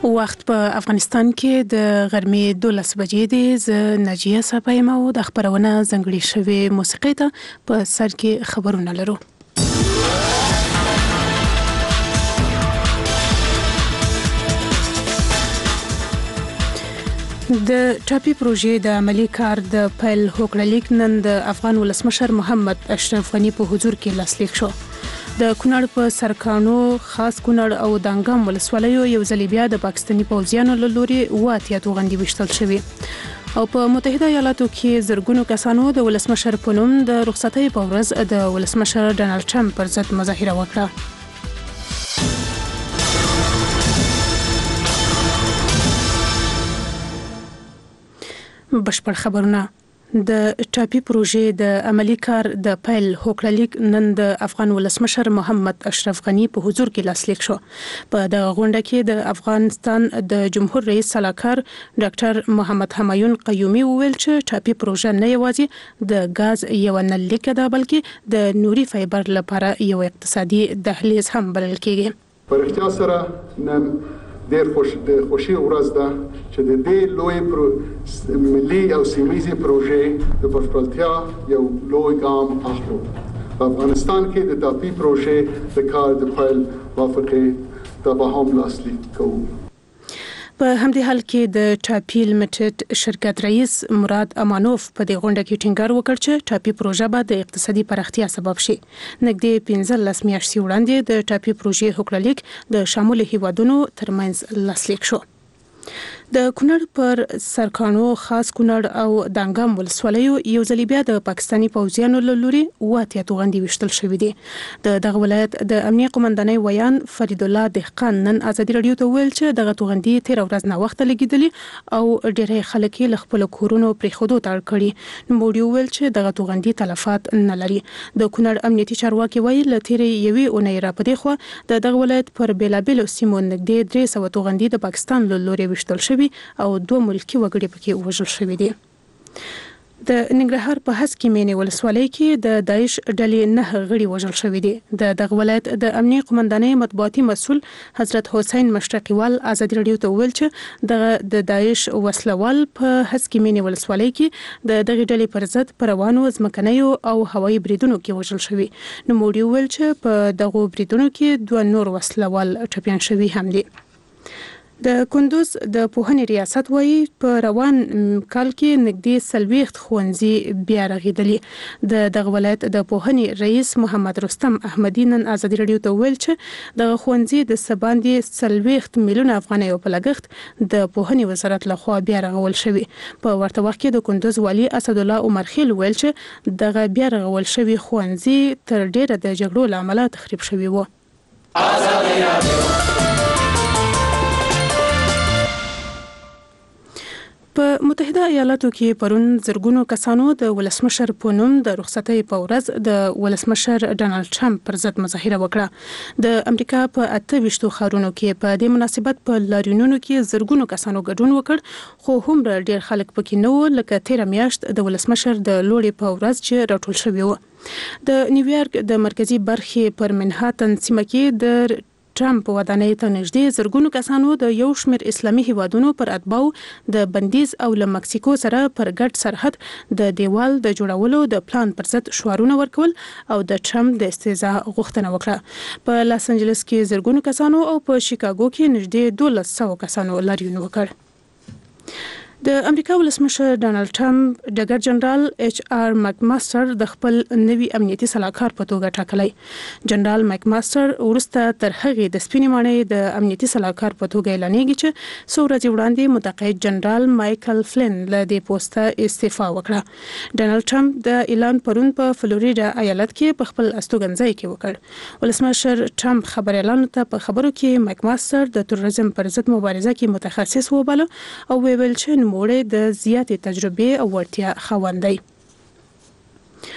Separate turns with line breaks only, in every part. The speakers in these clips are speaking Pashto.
وخت په افغانستان کې د غرمې 12 بجې دی. زه ناجیه صاحب او د خبرونه زنګړي شوی موسیقي ته په سر کې خبرونه لرو. د ټاپي پروژې د عملی کار د پیل هوکړلیک نن د افغان ولسمشر محمد اشرف غنی په حضور کې لاسلیک شو. د کونړ په سرکانو خاص کونړ او دانګام ولسوالیو یو ځل بیا د پاکستاني پوځیانو له لوري واتیا توغندي وشتل شوی او په متحده ایالاتو کې زرګونو کسانو د ولسمشر په نوم د رخصتۍ په ورځ د ولسمشر ډانلډ ټرمپ پر ضد مظاهره وکړه. بشپړ خبرونه. د ټاپي پروژې د عملی کار د پیل هوکړلیک نن د افغان ولسمشر محمد اشرف غنی په حضور کې لاسلیک شو. په د غونډه کې د افغانستان د جمهور رئیس سلاکار ډاکټر محمد همایون قیومي وویل چې ټاپي پروژه نه یوازې د غاز یو نه لیکه ده بلکې د نوري فایبر لپاره یو اقتصادي دهلیز هم بلل کېږي.
پر اختیار سره نن ډېر خوشي ورځ ده چې د دې لوی ملي او سیمه‌یزې پروژې د بشپړتیا یو لوی ګام اخلو. په افغانستان کې د ټاپي پروژې د کار د پیل موافقې ته به هم لاسلیک کوو.
په همدې حال کې د ټاپي لیمیټډ شرکت رئیس مراد امانوف په دې غونډه کې ټینګار وکړ چې ټاپي پروژه به د اقتصادي پراختیا سبب شي. نږدې 15 میاشتې وړاندې د ټاپي پروژې هوکړلیک د شامل هیوادونو ترمنځ لاسلیک شو. د کونړ پر سرکانو خاص کونړ او دانګام ولسوالیو یو ځل بیا د پاکستاني پوځیانو له لوري واتیا توغندي وشتل شوی دی. د دغه ولایت د امنیه قومندانۍ ویان فرید الله دهقان نن ازادي رادیو ته ویل چې دغه توغندي 13 ورځې نه وخت لګیدلی او ډېری خلک له خپل کورونو پریښودو ته اړ کړي. نو موږ ویل چې دغه توغندي تلفات نه لري. د کونړ امنیتي چارواکي وایي ل تیرې یوې اونۍ را پدې خو د دغه ولایت پر بیلابیلو سیمو نږدې 300 توغندي د پاکستان له لوري وشتل شوی او 2 ملکی وګړي پکې وژل شوی دي. د ننګرهار په هسکې مینې ولسوالۍ کې د داعش ډلې 9 غړي وژل شوی دي. د دغه ولایت د امنیه قومندانۍ مطبوعاتي مسؤل حضرت حسین مشتقیوال ازادي رادیو ته ویل چې د داعش وسلوال په هسکې مینې ولسوالۍ کې د دغه ډلې پر ضد پروانو ځمکنیو او هوایي بریدونو کې وژل شوی. نو موږ ویل چې په دغه بریدونو کې 2 نور وسلوال ټپيان شوی هم دي. د کندوز د پوهنې ریاست وایي په روان کال کې نږدې 40 ښوونځي بیا رغیدلي. د دغه ولایت د پوهنې رئیس محمد رستم احمدی نن ازادي رادیو ته ویل چې د ښوونځي د سباندې 40 میلیونه افغانۍ په لګښت د پوهنې وزارت لخوا بیا رغول شوی. په ورته وخت کې د کندوز والي اسد الله عمر خیل ویل چې دغه بیا رغول شوی ښوونځي تر ډیره د جګړو لامل تخریب شوی و. په متحده ایالاتو کې پرون زرګونو کسانو د ولسمشر په نوم د رخصتۍ په ورځ د ولسمشر ډانلډ ټرمپ پر ضد مظاهره وکړه. د امریکا په 28 ښارونو کې په دې مناسبت په لاریونونو کې زرګونو کسانو ګډون وکړ خو هم ډېر خلک پکې نه و لکه 13 میاشت د ولسمشر د لوړې په ورځ چې راټول شوی و. د نیویارک د مرکزی برخې پر منهاتن سیمه کې د ټرمپ ودانۍ ته نږدې زرګونو کسانو د یو شمېر اسلامي هیوادونو پر اتباعو د بندیز او له مکسیکو سره پر ګډ سرحد د دیوال د جوړولو د پلان پر ضد شعارونه ورکول او د ټرمپ د استعزاء غوښتنه وکړه. په لاس انجلس کې زرګونو کسانو او په شیکاګو کې نږدې 1200 کسانو لاریون وکړ. د امریکا ولسمشر ډانلډ ټرمپ ډګر جنرال ایچ آر مکماستر د خپل نوي امنیتي سلاکار په توګه ټاکلی. جنرال مکماستر ورسته تر هغه د سپینې ماڼۍ د امنیتي سلاکار په توګه اعلانېږي چې څو ورځې وړاندې متقاعد جنرال مایکل فلین له دې پوسټه استعفا وکړه. ډانلډ ټرمپ د اعلان پرون په فلوریډا ایالت کې په خپل استوګنځای کې وکړ. ولسمشر ټرمپ خبريالانو ته په خبرو کې مکماستر د تروریزم پر ضد مبارزه کې متخصص وباله او ویل چې موړې د زیاتې تجربې او وړتیا خاوند دی.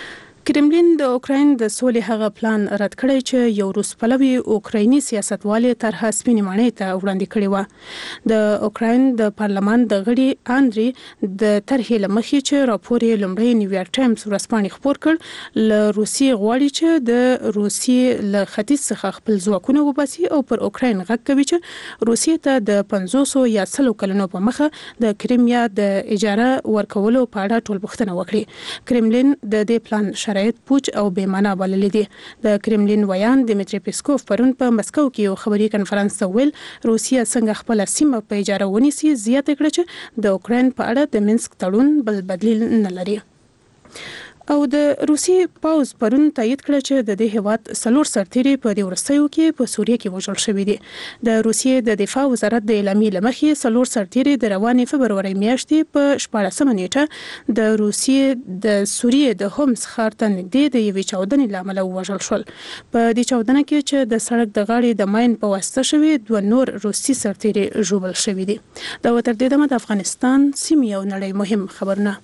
کرملین د اوکراین د سولې هغه پلان رد کړی چې یو روس پلوي اوکرایني سیاستوالي طرح سپینې ماڼۍ ته وړاندې کړی و. د اوکراین د پارلمان د غړي اندري د طرحې لمخې چې راپور یې لومړی نیویارک ټایمز ورځپاڼې خپور کړ، له روسیې غواړي چې د روسیې له ختیځ څخه خپل ځواکونه وباسي او پر اوکراین غږ کوي چې روسیې ته د 500 یا 100 کلونو په مخه د کریمیا د اجاره ورکولو په اړه ټولبښتنه وکړي. کرملین د دې پلان شرایط پوچ او بې معنا بللي دي. د کرملین ویان دمیتری پیسکوف پرون په مسکو کې یو خبري کنفرانس ته ویل روسیه څنګه خپل سیمه په اجاره ونیسي، زیاته کړه چې د اوکراین په اړه د مینسک تړون بل بدلیل نه لري. او د روسي پاوز پرون تایید کړ چې د دې هیواد 4 سرتیري په دې ورستیو کې په سوریه کې وژل شوي دي. د روسیې د دفاع وزارت د اعلامیې لمخې 4 سرتیري د روانې فبروري میاشتې په 14 نیټه د روسیې د سوریې د هومس ښار ته نږدې د یوې چاودنې لامل وژل شول. په دې چاودنه کې چې د سړک د غاړې د ماین په واسطه شوی 2 نور روسي سرتیري ژوبل شوي دي. دا تر دې دمه د افغانستان سیمې او نړۍ مهم خبرونه.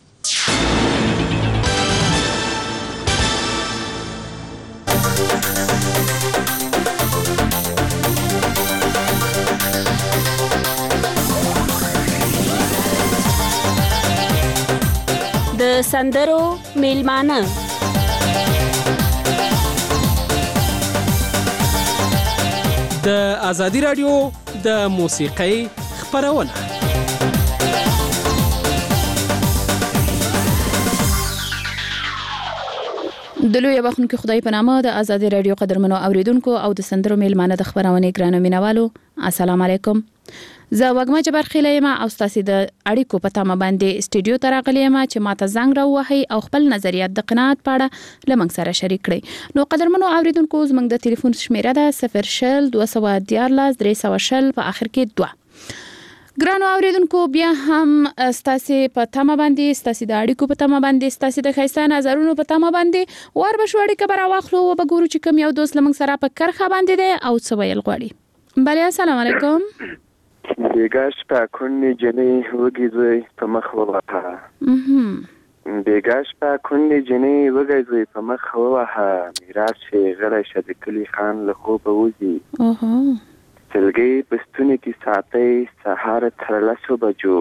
د سندرو میلمانه
د ازادي رادیو د موسیقۍ خبرونه.
د لوی بخښونکو خدای په نامه د ازادي رادیو قدرمنو اوریدونکو او د سندرو میلمانه د خبرونه ګرانو مینوالو السلام علیکم. زه وګما جبر خلیمه او تاسو د اړیکو په تمه باندې سټوډیو ته راغلیم چې ماته زنګ راوهي او خپل نظریات د قناعت پاړه لمنګ سره شریک کړئ. نو قدرمنو اوریدونکو زموږ د ټلیفون شمیره ده 00214 په اخر کې 2. ګرانو اوریدونکو بیا هم ستاسو په تمه باندې ستاسو د اړیکو په تمه باندې ستاسو د خیسته نظرونو په تمه باندې ور بشوړی کبر واخلو او بګورو چې کوم یو دوست لمنګ سره په کرخه باندې ده او څه ویل غواړي. بله السلام علیکم.
بیگاش پا کنی جنی وگیزوی پا مخ وواها بیگاش پا کنی جنی وگیزوی پا مخ وواها میراث غلی شد کلی خان لخو بوزی سلگی بستونی کی ساتی سهار ترلسو بجو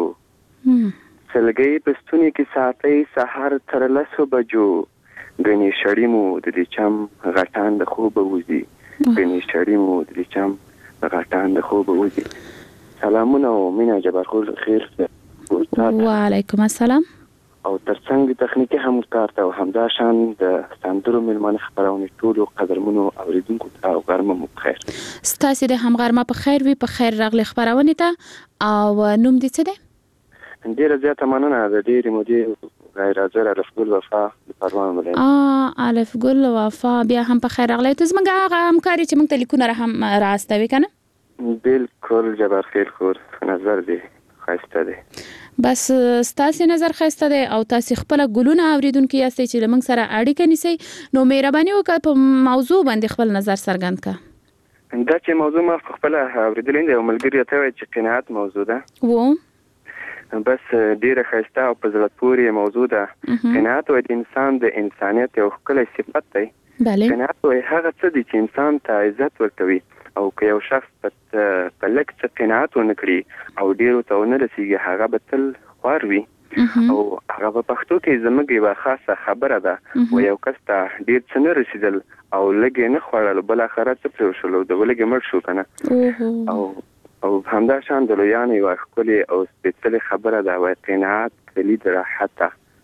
سلگی بستونی کی ساتی سهار ترلسو بجو گنی شریمو دلی چم غټان لخو بوزی گنی شریمو دلی چم غټان لخو بوزی. سلامونه او مینا جبرخول خیر
و علیکم السلام.
او ترڅنګ تخنیکی همکار ته او همدا شان د سندرو میلمانه خبرونه ټول قدرمنو اوریدونکو ته او غرمه مو خیر.
ستاسو د همغرمه په خیر وي په خیر راغلی خبرونه ته او نوم دې څه دی؟
ډیره زیاته مننه د ډیرې مودې غیر حاضر الف ګل وفا د پروان ولایت.
الف ګل وفا بیا هم په خیر راغلی. ته زموږ هغه همکاري چې موږ ته لیکونه هم راستوي کنه؟
بالکل جبر خیر خور نظر دی خسته دی.
بس ستاسو نظر خسته دی او تاسو خپل ګلونه اوریدونکو یاستئ چې لمنګ سره اړیکه نیسئ. نو مهرباني وکړئ په موضوع باندې خپل نظر څرګند کړئ.
دا چې موضوع ما خپل اوریدلین دی او ملګری ته وایي چې قناعت موضوع ده و بس ډیره خسته او په زړه پورې موضوع ده. قناعت د انسان د انسانیت یو ښکلی صفت دی.
بله
قناعت هغه څه دی چې انسان ته عزت ورکوي او که یو شخص په لږ څه قناعت ونه کړي او ډیرو ته ونه رسیږي هغه به تل خوار وي. او هغه په پښتو کې زموږ یوه خاصه خبره ده و یو کس ته ډیر څه نه رسیدل او لږ یې نه خوړل بالاخره څه پرې وشول د ولږې مړ شو کنه. او همدا شان د لویانو یوه ښکلې او سپېڅلې خبره ده و قناعت کلید راحت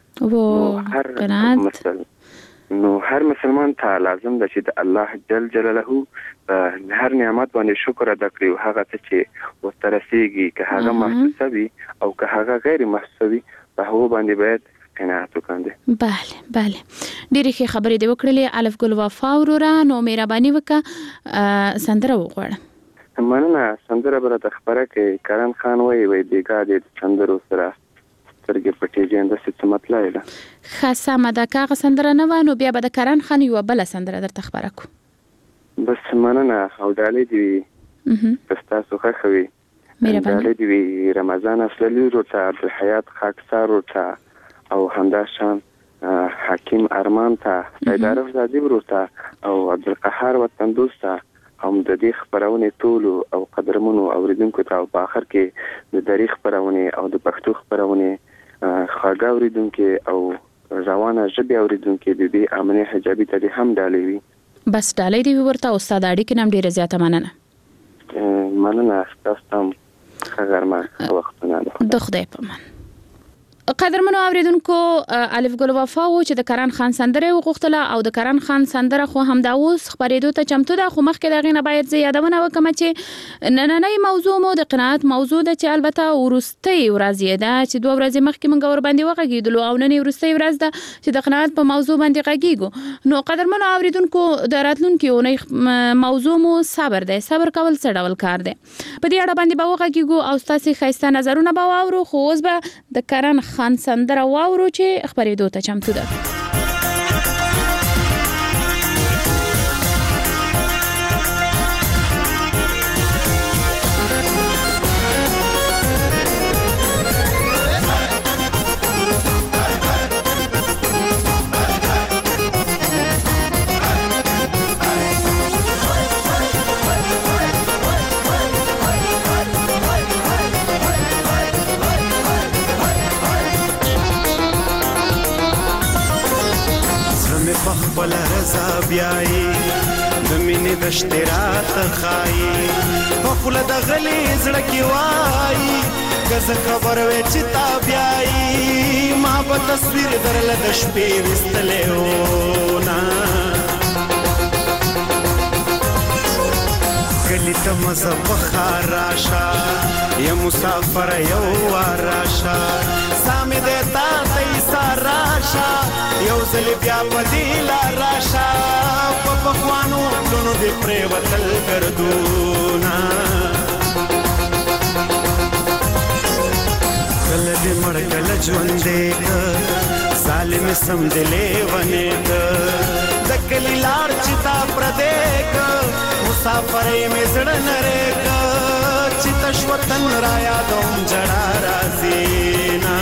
ده. نو هر مسلمان ته لازم ده چې د الله جل جلاله په هر نعمت باندې شکر ادا کړي او هغه څه چې ورته رسیږي که هغه محسوسه وي او که هغه غیر محسوسه وي په هغو باندې باید قناعت وکړي.
بله بله ډېرې ښې خبرې دې وکړلې الف ګل وفا وروره. نو مهرباني وکړه سندره وغواړه.
مننه. سندره به راته خپره کړي. کرن خان وایي بیګا دې د سندرو سره سترګې پټېږي انداسې څه مطلع ده.
ښه سمه ده که هغه سندره نه وه نو بیا به د کرن خان یوه بله سندره درته خپره کړو.
بس مننه او ډالۍ دې وي که ستاسو خوښه وي. ډالۍ دې وي رمضان اصلي ورته عبدالحیات خاکسار ورته او همدا شان حکیم ارمان ته، سیدعرف زادي ورور ته او عبدالقهار وطن دوست ته هم د دې خبرونې ټولو او قدرمنو اوریدونکو ته او په آخر کې د دری خبرونې او د پښتو خبرونې خواږه اوریدونکو او روانه ژبې اوریدونکو د دې امنه حجابي ته هم ډالۍ وي.
بس ډالۍ دی ورته استاد اړیکې نام ډیره زیاته مننه.
تاسو ته غرمه وختونه
د خدای په امان. قدرمنو اوریدونکو الف ګل وفا و چې د کران خان سندره وغوښتله او د کران خان سندره خو هم دا اوس خبرېدو ته چمتو ده، خو مخکې دغه نه باید زه یادونه وکم چې نننۍ موضوع مو د قناعت موضوع ده چې البته ورستۍ ورځ ده چې 2 ورځې مخکې موږ ور باندې وغږیدلو او نن ورستۍ ورځ ده چې د قناعت په موضوع باندې غږیږو. نو قدرمنو اوریدونکو د راتلونکي اونۍ موضوع مو صبر ده. صبر کول څه ډول کار ده؟ په دې اړه باندې به وغږیږو او تاسو ښایسته نظرونه به واورو. خو اوس به د کران خان سندره واورو چې خبرېدو ته چمتو ده.
بل رضا بیاي د مینې د اشتراط خای په خله د غلي زړه کې وای کزه خبر وې چې تا بیاي ما په تصویر درل د شپې وستلې و نا کلی ته مزه بخار راشا یا مسافر یو راشا سامې د تا ته ساراشا یو ځل بیا بدیل راشا په پخوانو لونو دې پرې وتل ګردونا کله دې مړ کله ژوندې ظالم سم دې لیونې د کلی لار چې تا پردې مسافر مې زړه نرې چې تشوتن را یادوم جړا راځي نا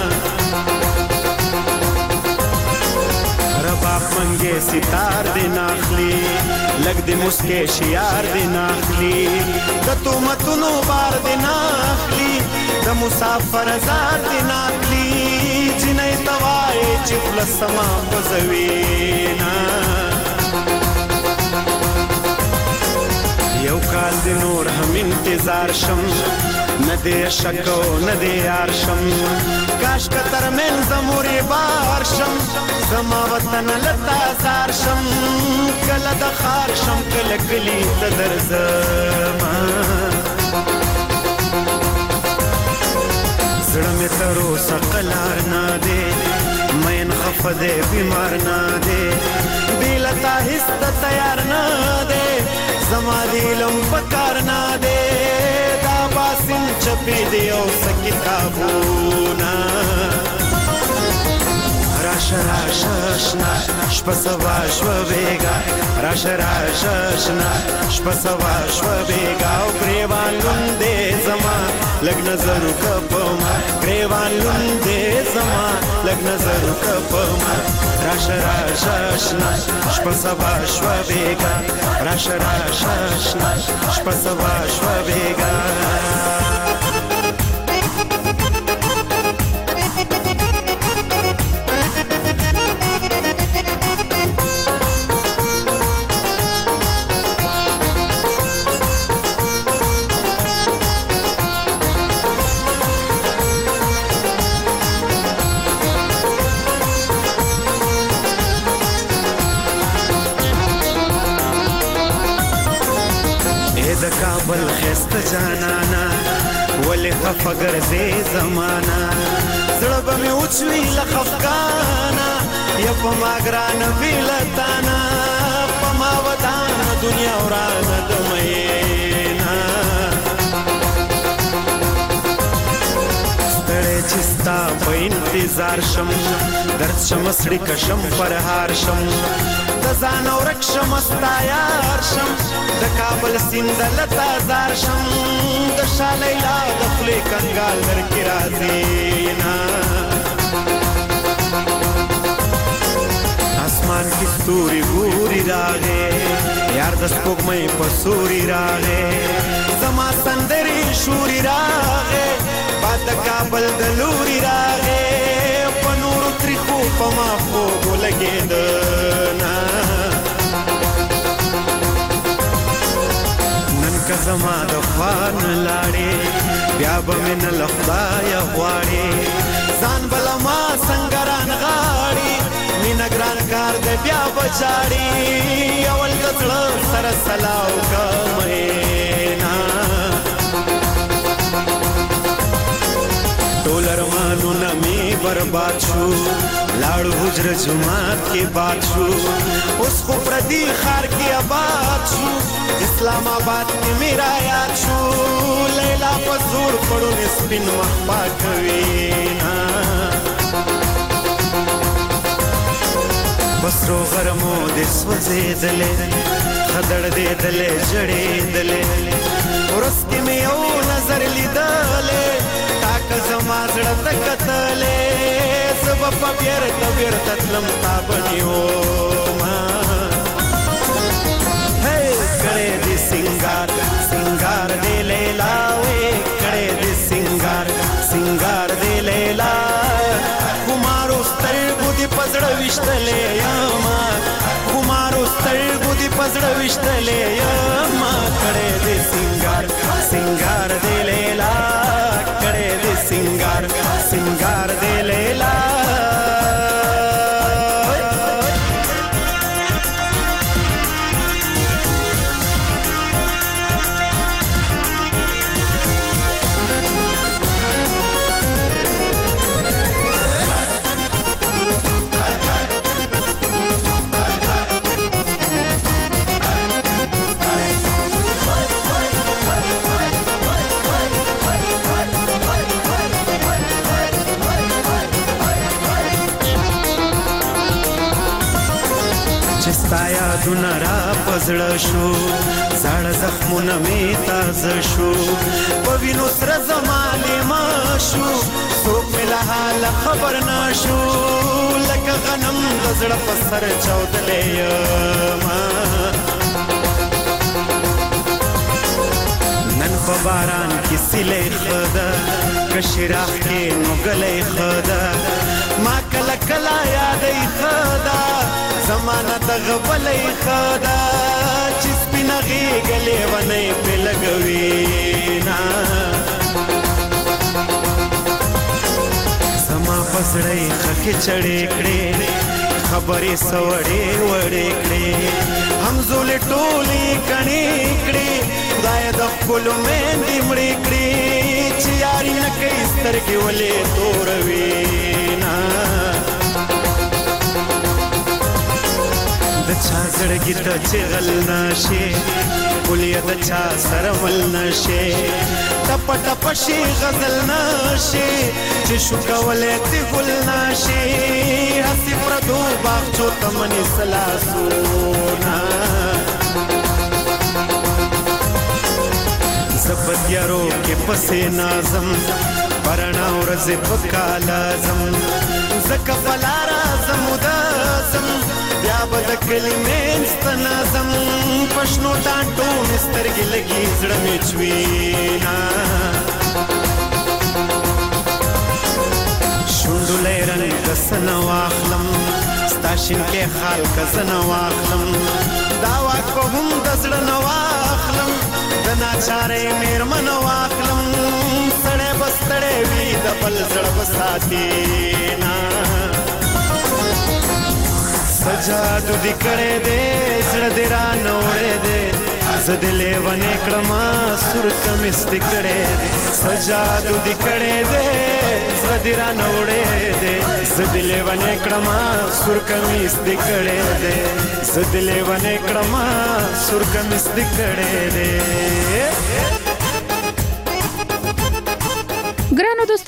رباب منګې ستار دې ناخلی لګ دې مسکې شیار دې ناخلی د تومتونو بار دې ناخلی د مسافر زار دې ناخلی جنې توای چې فلسما بزوینا یو کال دی نور هم انتظار شم ندی شکو ندی یار شم کاش کتر من زموری بار شم زما وطن لتا زار شم کل دخار شم کل کلی تدر زما زړه می ترو سقلار نادے مین خفده بیمار نادے بیلتا هست تیار نادے زما دیلم پکار نادے دا باسن چپی دیو سکتابونا راشه راششنا شپه سوا شوه بیگا راشه راششنا شپه سوا شوه بیگا او گریوان لنده زما لگ نظرو کپما گریوان لنده زما لگ نظرو کپما راشه راششنا شپه سوا شوه بیگا راشه راششنا شپه سوا شوه بیگا کابل خست جانانا ولی خفگر زی زمانا زړه به مې اوچوي له خفګانه یا په ما ګرانه بیلتانه په ما ودانه دنیا ورانه د مینا ستړی چې ستا په انتظار شم درد شم سړي کشم پرهار شم د ځان ورک شم ستا یار شم د کابل سیند لتا زار شم د شالیلا د خولې کنګال در کې راځي نا اسمان کې ستوري ګوري راغې یار د سپوږمۍ په سوري راغې زما سندري شوري راغې باد د کابل د لوري راغې په نورو تریخو په ما خوب ولګېد نه نن که زما د خوان لاړې بیا به مې نه له خدایه غواړې ځان بله ما سنګران غاړي مینه ګران کار دی بیا به چاړي اول د زړه سره سلا وکړه مینا ټول ارمانونه مې برباد شو لاړو حجره جماعت کې باد شو اوس خو پردي ښار کې آباد شو اسلام آباد کې مې را یاد شو لیلا په زور پړونې سپین مخ پاکوي نه بسرو غرمو دې سوځېدلې خدړ دې دلې جړېدلې ورځ کې مې یو نظر لیدلې تاکه زما زړه ته کتلې زه به په بیرته بیرته تلم تا به نیومه کړی دې سینګار سینګار دې لیلا وې کړی دې سینګار سینګار دې لیلا خمارو سترګو دې په زړه ویشتلې یما خمارو سترګو دې په زړه ویشتلې یما کړی دې سینګار سینګار دې لیلا کړی دې سینګار سینګار دې لیلا ستا یادونه را پزړه شو زاړه زخمونه مې تازه شو په وینو سره زما لیما شو څوک مې له حاله خبر نه شو لکه غنم د زړه په سر چاودلی یمه نن په باران کې سیلۍ ښه ده که شراق کې نو ګلی ښه ده ما کله کله یادی ښه ده زمانه د غبلۍ ښه ده چې سپینه غېږه لیونۍ پرې لګوي نه زما په زړه یې خښې چړې کړې خبرې سوړې وړې کړې همزولې ټولې کڼې کړې خدای د ښکلو میندې مړې کړې چې یاري نه کوي سترګې ولې توروي نه د چا زړګي ته چې غل نشي پوليه د چا سره مل نشي ټپ ټپ شي غزل نشي چې شو کولې تی ګل نشي هسي پردو باغچو تمني سلاسونا زبدیارو کې پسې نازم پرنا ورځ پکا لازم زکه بلارا زمودازم بیا به د کلمې ستنازم پښنو ټانټو مې سترګې لګي زړه مې چوينا شونډولې رنګ کسنه واخلم ستا شینکې خال کسنه واخلم دا واک به هم د زړه نه واخلم د ناچارې مېرمنه واخلم سړی به ستړی وي د بل زړه به ساتي نه سجادو دی کړې دې زړه دې را نوړې دې زه دې لیونې کړمه سور کمیس دې کړې دې سجادو دی کړې دې زړه دې را نوړې دې زه دې لیونې کړمه سور کمیس دې کړې دې زه دې لیونې کړمه سور کمیس دې کړې دې
ګرانو دوستانو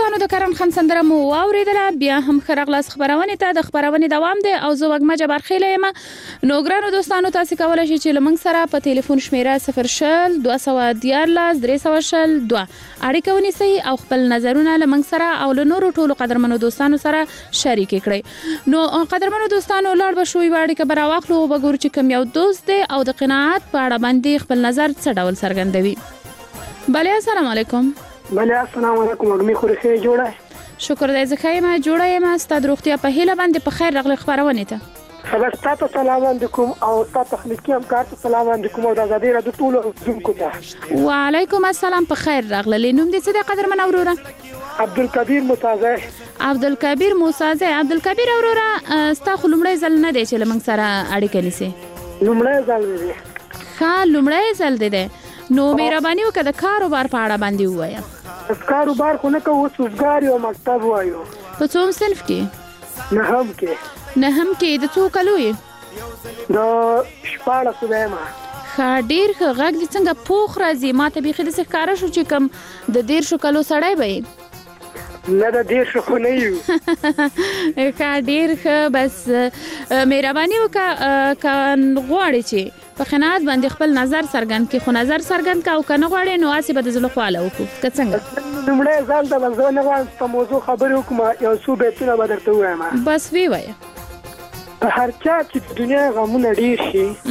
دوستانو د کرن خان سندره مو واوریدله. بیا هم خرغلاس خبرونه ته د خبرونه دوام دی او زه وګما جبر خیله یم. نو ګرانو دوستانو تاسو کولای شئ چې لمنګ سره په ټلیفون شمیره 0 214 302 اړیکه ونیسئ او خپل نظرونه لمنګ سره او له نورو ټولو قدرمنو دوستانو سره شریک کړئ. نو قدرمنو دوستانو لاړ به شوي واړیکه برا واخلو او وګورو چې کوم یو دوست دی او د قناعت په اړه باندې خپل نظر څه ډول څرګندوي. بله السلام علیکم.
بله السلام علیکم. اګمی خورخه جوړه
شکر دې زکه ما جوړه یم. ستاسو روغتیا په هیله باندې په خیر راغلی خبرونه ته.
خبر تاسو سلام علیکم او تاسو تخنیکی همکار ته سلام علیکم او د آزادۍ رادیو ټول اوریدونکو ته
وعلیکم السلام. په خیر راغلی. نوم دې څه دی قدرمن اوروره؟
عبدالکبیر موسازی.
عبدالکبیر موسازی. عبدالکبیر اوروره ستاسو لومړی ځل نه دی چې لمنګ سره اړیکه نیسي؟
لومړی ځل دی.
ښه لومړی ځل دی. نو مهرباني وکړه د کاروبار په اړه باندې ووایه.
کاروبار خو نه کوو، سوزګار یو مکتب وایو.
په څوم صنف کې؟
نهم کې.
د څو کلو یې؟
د 14 یم.
ښه ډېر ښه. غږ دې څنګه پوخ راځي؟ ما ته بیخي داسې ښکاره شو چې کوم د 13 کلو سړی به یې.
نه د 13 خو نه یو.
ښه ډېر ښه. بس مهرباني وکړه که غواړې چې په قناعت باندې خپل نظر څرګند کړي، خو نظر څرګند کړه او که نه غواړې نو هسې به د زړه خواله وکړو که څنګه؟
لومړی ځل ته به زه نه غواړم په موضوع خبرې وکړم، یو څو بیتونه به درته ووایم.
بس ووایه.
هر چا چې د دنیا غمونه ډېر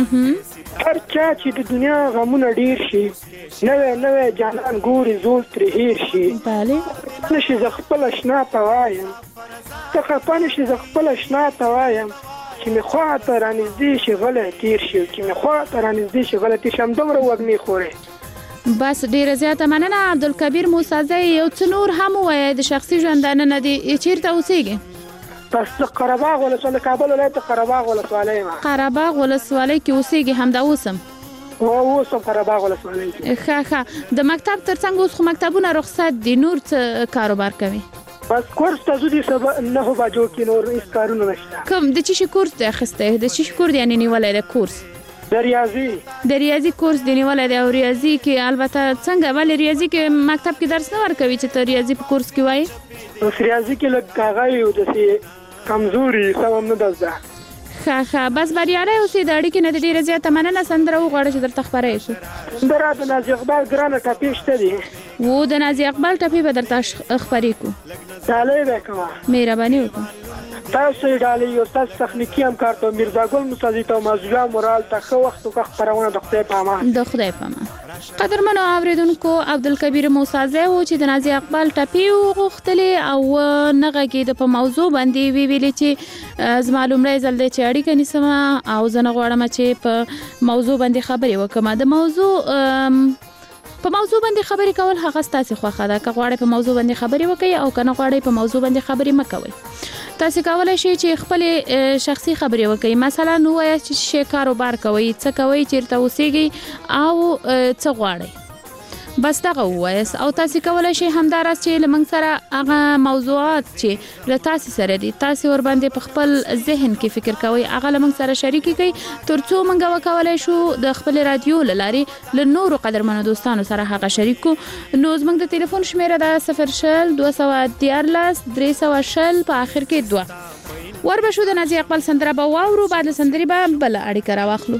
شي نوی جانان ګوري زول ترې هېر شي.
بله
نشي زه خپل اشنا ته وایم ته خفه نشي زه خپل اشنا ته وایم چې مې خوا ته رانږدې شي غلی تېر شي چې مې خوا ته رانږدې شي غلی تېر شي. همدومره وږمې خورې.
بس ډیره زیاته مننه عبدالکبیر موسازی. یو څه نور هم ووایه د شخصي ژوندانه نه دی. چیرته اوسېږي؟
بس د قرهباغ ولسوالۍ، کابل ولایت قرهباغ ولسوالۍ یم.
قرهباغ ولسوالۍ کې اوسېږي؟ همدا اوسم
اوس هم قرهباغ ولسوالۍ کې.
ښه د مکتب ترڅنګ اوس خو مکتبونه رخصت دي، نور څه کاروبار کوي؟
بس کورس ته ځو دي سبا 9 بجو کې نور هیڅ کارونه نشته.
کوم د چی شي کورس دی اخیستی؟ د چی شي کورس یعنی نیولای د کورس؟
د ریاضي
کورس دی نیولای دی. او ریاضي کې البته څنګه ولې ریاضي کې مکتب کې درس نه ورکوي چې ته ریاضي په کورس کې وایي؟
اوس ریاضي کې لږ کاغۍ او داسې کمزوري سم هم نه ده زده.
ښه بس بریالی اوسې. د اړیکې نه د ډېره زیاته مننه. سندره وغواړه چې درته خپره یې شو.
سندره د نازي اقبال ګرانه ټپې شته دي.
و د نازي اقبال ټپې به درته خپرې کړو.
ډالۍ به کومه.
مهرباني وکړه.
تاسو یې ډالۍ او تاسو تخنیکي همکار ته میرزا ګل موسازي ته مازویا مورال ته ښه وخت وکړه. خپرونه د خدای په امان.
د خدای په امان. قدرمنو اوریدونکو عبدالکبیر موسازی و چې د نازي اقبال ټپې وغوښتلې او نه غږېده په موضوع باندې. ویلې چې زما لومړی ځل دی چې اړیکه نیسم او زه نه غواړم چې په موضوع باندې خبرې وکړم. د موضوع په موضوع باندې خبرې کول هغه ستاسو خوښه ده. که غواړئ په موضوع باندې خبرې وکړئ او که نه غواړئ په موضوع باندې خبرې مه کوئ. تاسو کولای شئ چې خپل شخصي خبرې وکړئ. مثلا ووایئ چې کاروبار کوئ، څه کوئ، چیرته اوسېږئ او څه غواړئ. بس دغه ووایاست. او تاسو کولای شئ همداراز چې لمنګ سره هغه موضوعات چې له تاسو سره دي تاسو ور باندې په خپل ذهن کې فکر کوئ هغه لمنګ سره شریک کړئ ترڅو موږ وکولای شو د خپل رادیو لارې له نورو قدرمنو دوستانو سره هغه شریک کو. نو زموږ د ټلیفون شمیره ده 0 214 320 په اخر کې 2. ور به شو د نازي اقبال سندره به واورو. بعد له سندرې به بل اړیکه راواخلو.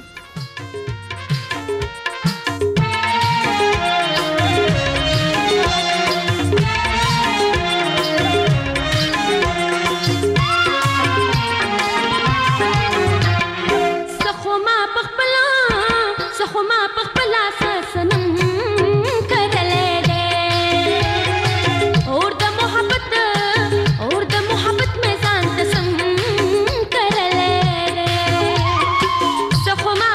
Khoma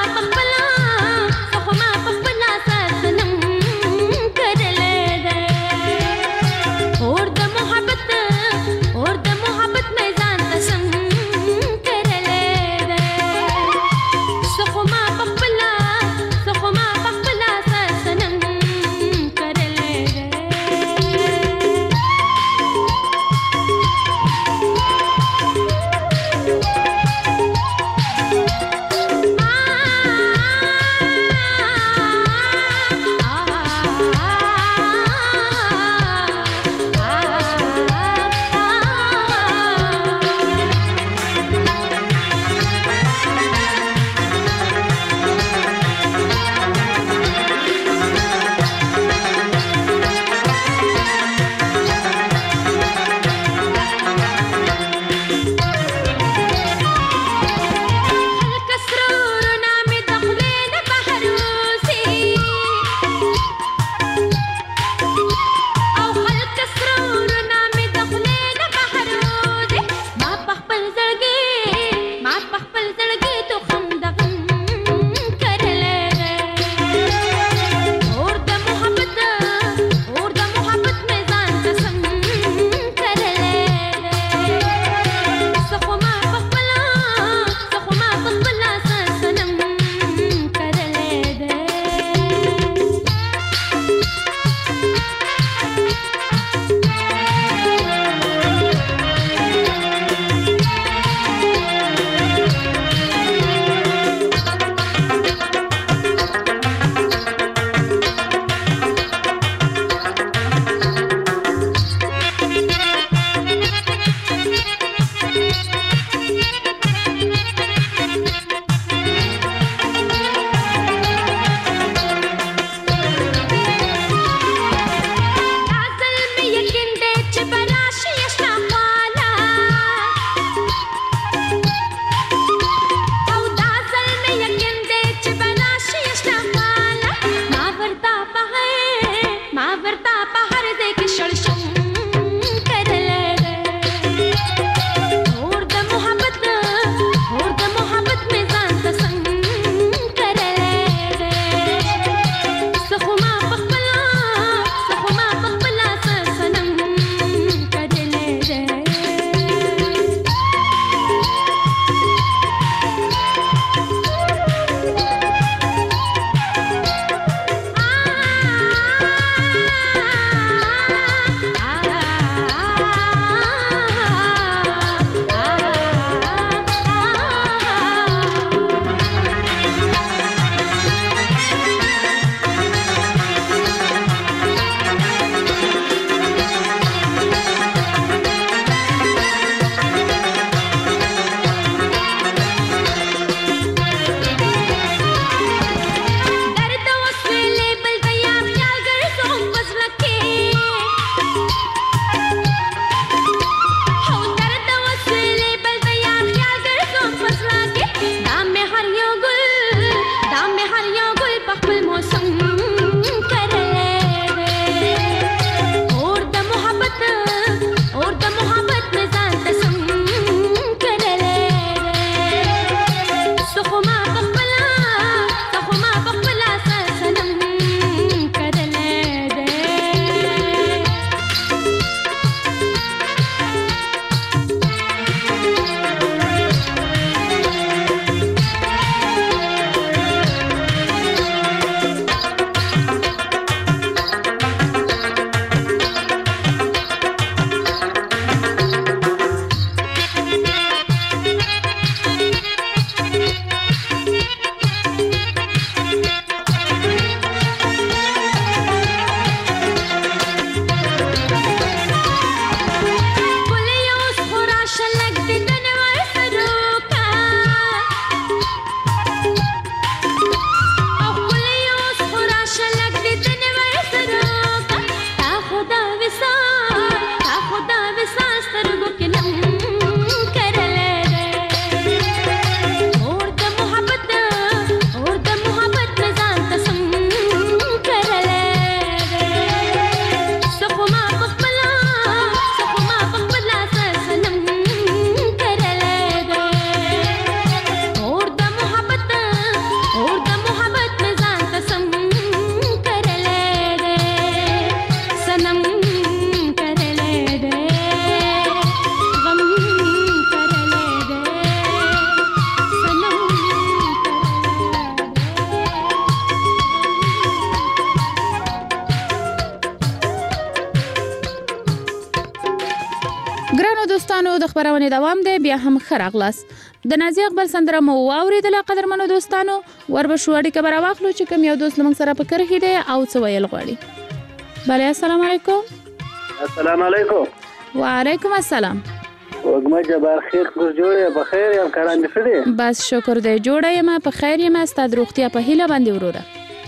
دوستانو د خبرونې دوام دی بیا هم ښه راغلاست. د نازي اقبال سندره مو واورېدله قدرمنو دوستانو. وربشو اړیکه به راواخلو چې کوم یو دوست له موږ سره په کرښې دی او څه ویل غواړي. بله السلام علیکم.
السلام علیکم.
وعلیکم السلام.
وګما جبار خیر کور جوړه په خیر یم کاران دې څه دی؟ بس
شکر دی جوړه یم په خیر یم. ستا د روغتیا په هیله باندې وروره.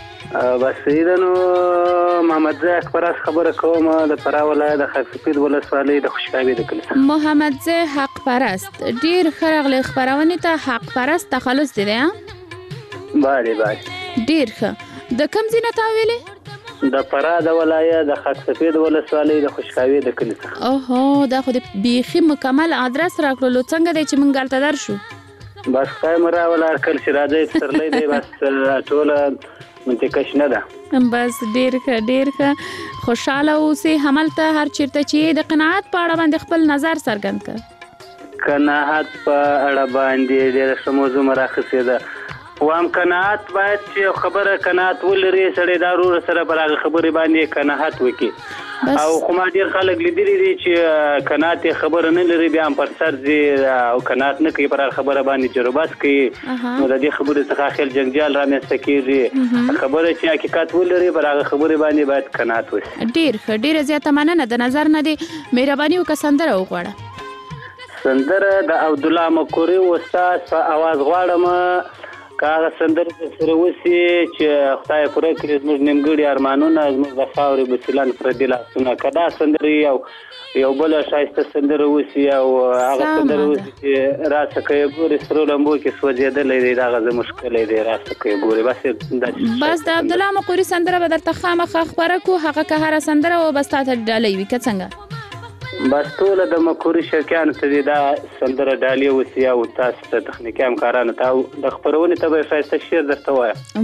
بس سیدنو محمد زی اکبر خبره کوم د فراه ولایت د خاک سفید ولسوالۍ د خوشکاوي د کلی.
محمد زی حق پرست ډیر ښه راغلی خبرونې ته. حق پرست تخلص دی ها؟
بله بله
ډیر ښه. د کوم ځای نه تا ویلې؟
د فراه د ولایت د خاک سفید ولسوالۍ د خوشکاوي د کلی څخه.
اوهو دا خو د بیخي مکمل ادرس راکړلو. څنګه دی چې موږ هلته درشو؟
بس خدای مو راوله کله چې راځئ پسرلی دی بس ټوله منطقه شنه ده.
بس ډیر ښه ډیر ښه. خوشحاله اوسې هملته هر چیرته چې د قناعت په اړه باندې خپل نظر څرګند کړه.
قناعت په اړه باندې ډېره ښه موضوع مو راخیستې ده. وایم قناعت باید چې خبره قناعت ولري سړی دا ورور سره پر هغه خبرې باندې قناعت وکړي. او خو ما ډېر خلک لیدلي دي چې قناعت یې خبره نه لري بیا هم پر سر ځي او قناعت نه کوي پر هغه خبره باندې جروبس کوي. نو د دې خبرې څخه خیل جنجال رامنځته کېږي. خبره چې حقیقت ولري پر هغه خبرې باندې باید قناعت وشي.
ډېر ښه ډېره زیاته مننه د نظر نه دی. مهرباني وکړه سندره وغواړه.
سندره د عبدالله مقوري استاد په اواز غواړم. که هغه سندرې سره وسي چې خدای پوره کړي زموږ نیمګړي ارمانونه زموږ د خاورې بسیلان پردي لاسونه. که دا سندرې یو بله ښایسته سندره وسي او هغه سندره وسي چې راسه که یې ګورې سرو لمبو کې سوځېدلی دی دغه زموږ ښکلی دی راسه که یې ګورې.
بس د عبدالله مقوري سندره به درته خامخا خپره کړو. هغه که هره سندره و بس تا ته ډالۍ وي که څنګه؟
بس ټوله د مقوري شوقیانو ته دې دا سندره ډالۍ وسي او تاسو ته تخنیکي همکارانو ته او د خپرونې ته به یې ښایسته شعر درته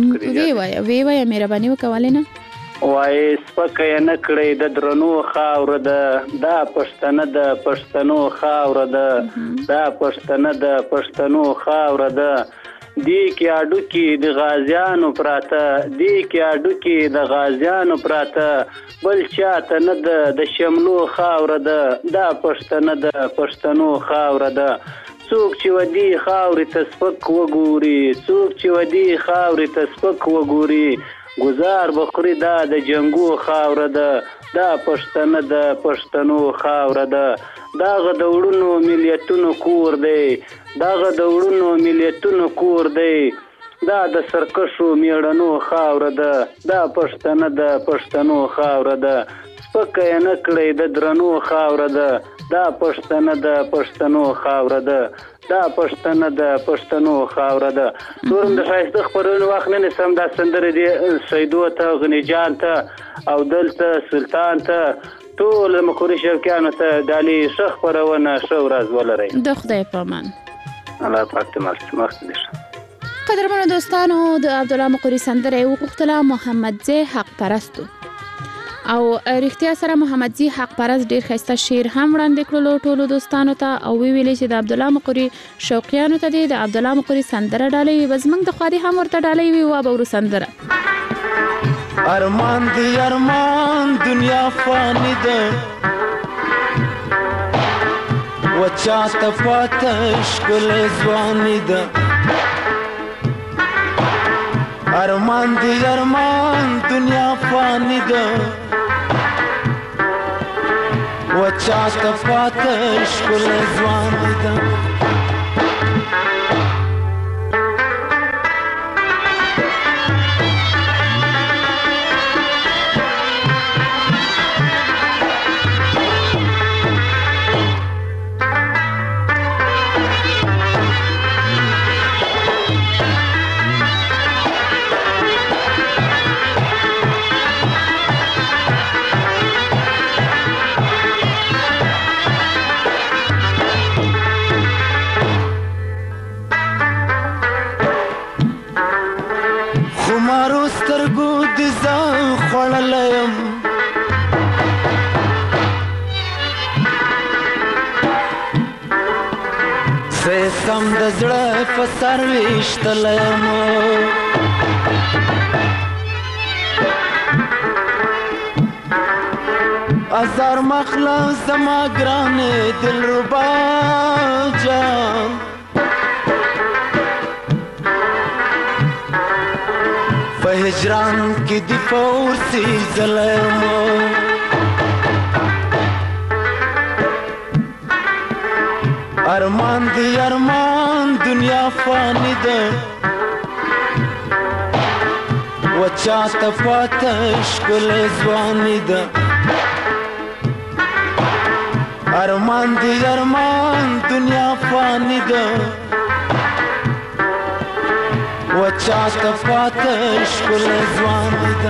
وایم.
وی وایه مهرباني وکړه ولې نه؟
وایي سپکه یې نه کړئ د درنو خاوره ده دا پښتنه د پښتنو خاوره ده دا پښتنه د پښتنو خاوره ده. دی کې اډوکي د غازیانو پراته دی کې اډوکي د غازیانو پراته بل چاته نه ده د شملو خاوره ده دا پښتنه د پښتنو خاوره ده. څوک چې ودی خاورې ته سپک وګوري څوک چې ودی خاورې ته سپک وګوري ګزار بخوري دا د جنګو خاوره ده دا پښتنه د پښتنو خاوره ده. داغه د وړونو ملیتونو کور دی داغه د وړونو ملیتونو کور دی دا د سرکشو میړنو خاوره ده دا پښتنه د پښتنو خاوره ده. سپکه یې نه کړئ د درنو خاوره ده دا پښتنه د پښتنو خاوره ده دا پښتنه د پښتنو خاوره ده. نورم د ښایسته خپرونې وخت نه نیسم. دا سندرې دي سیدو ته غني جان ته او دلته سلطان ته ټول مقوري شوقیانو ته ډالۍ ښه خپرونه ښه ورځ ولرئ.
د خدای په امان.
الله پاک دې مخکې دې ښه.
قدرمنو دوستانو د عبدالله مقوري سندره یې وغوښتله. محمد زی حق پرست او رښتیا سره محمد زی حق پرست ډیر ښایسته شعر هم وړاندې کړلو ټولو دوستانو ته او ویلې چې د عبدالله مقوري شوقیانو ته د عبدالله مقوري سندره ډالۍ وي. بس موږ د خوا هم ورته ډالۍ وي. وابه ورو سندره.
ارمان دی ارمان دنیا فانی ده وچا ته پاته ښکلی ځواني ده. ارمان دی ارمان دنیا فانی ده وچا ته پاته ښکلی ځواني ده. خمارو سترګو دې ځان خوړلی یم سم د زړه په سر ویشتلی یم ازار مخلص زما ګران دلربا جان په هجران کې دی فورسي ظلمو ارمان دی ارمان دنیا فانی ده وچا تفاتش کل ځواني ده ارمان دی ارمان دنیا فانی ده وچا تفاتش کل ځواني ده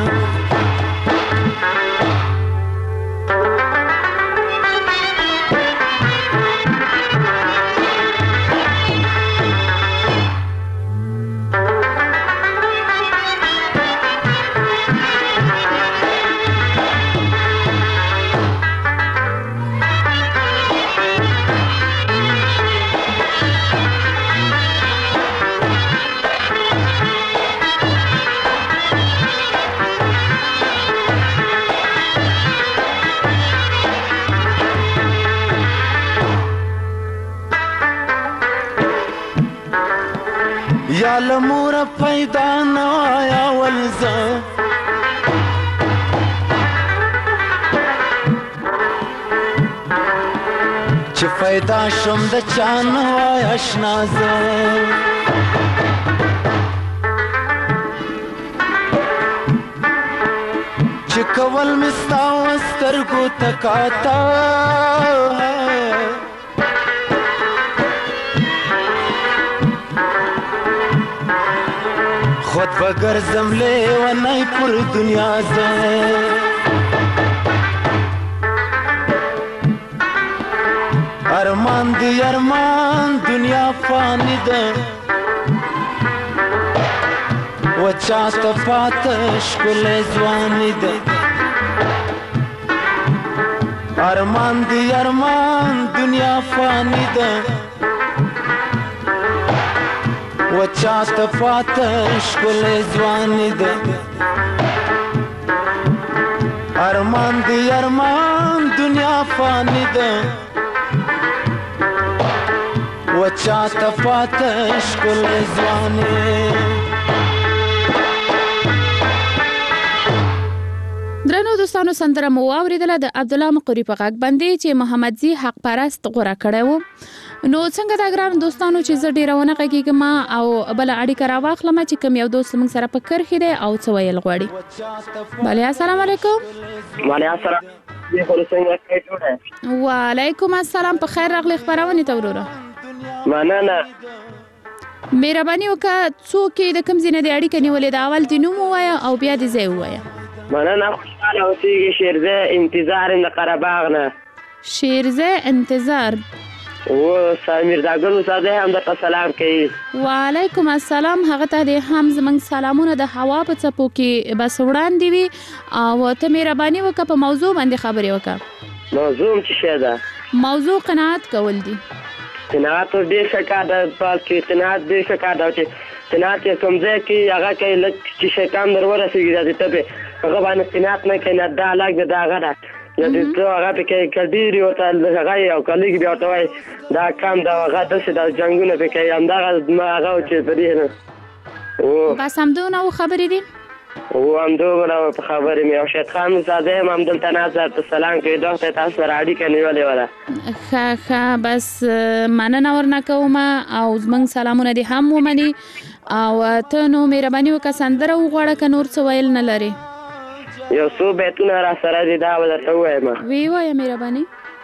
یا لمور پیدا نوایا ولزا چې پیدا شم د چا نوایا شنازا چې کول مستا سترګو تکاتا خود بگر زملے ونائی پر دنیا زے ارمان دی ارمان دنیا فانی ده وچا تفاتش کل ځواني ده ارمان دی ارمان دنیا فانی ده وچا تفاتش کل ځواني ده ارمان دی ارمان دنیا فانی ده وچا تفاتش کل ځواني
درنو دوستانو سندره مو واوریدله د عبد الله مقری په غږ باندې چې محمد زی حق پرست غوړه کړو نو څنګه دا ګران دوستانو چې زه ډیره ونه غږیږم او بل اړیکه راواخلم چې کوم یو دوست موږ سره په کرخې دی او څه ویل غواړي بله السلام علیکم وعلیکم السلام په خیر راغلی خبرونه ته وروره
مننه
مهرباني وکړه څوک د کوم ځای نه دی اړیکه نیولې د اول د نوم ووایه او بیا د ځای ووایه
مننه خوشحاله اوسېږي شیرزه انتظار د قرهباغ نه
شیرزه انتظار
میرزاګل استاد هم درته سلام کوي
وعلیکم السلام هغه ته د هم زموږ سلامونه د هوا په څپو کې بس وړاندې وي او ته مهرباني وکړه په موضوع باندې خبرې وکړه
موضوع څه شی ده
موضوع قناعت کول دي
قناعت ډېر ښه کار ده چې قناعت ډېر ښه کار ده چې قناعت یې کوم ځای کې هغه کوي لږ چې شیطان در ورسېږي داسې ته پې هغه باندې قناعت نه کوي نه دا لږ د هغه ده ته هغه پې کوي که ډېرې ورته هغه یې او که لږ بیا ورته وایي دا کم ده هغه داسې دا جنګونه پې کوي همدغه هغه و چې په دې نه
بس همدونه و خبرې دي
همدومره په خبرې مې او شیخ خان استاد هم همدلته ناست درته سلام کوي دغه ته تاسو سره اړیکه نیولې وه ده
ښه بس مننه ورنه کوم او زموږ سلامونه دې هم ومني او ته نو مهرباني وکړه سندره وغواړه که نور څه ویل نه لرې
یو څو بیتونه را سره دي دا به درته ووایم
وی وایه مهرباني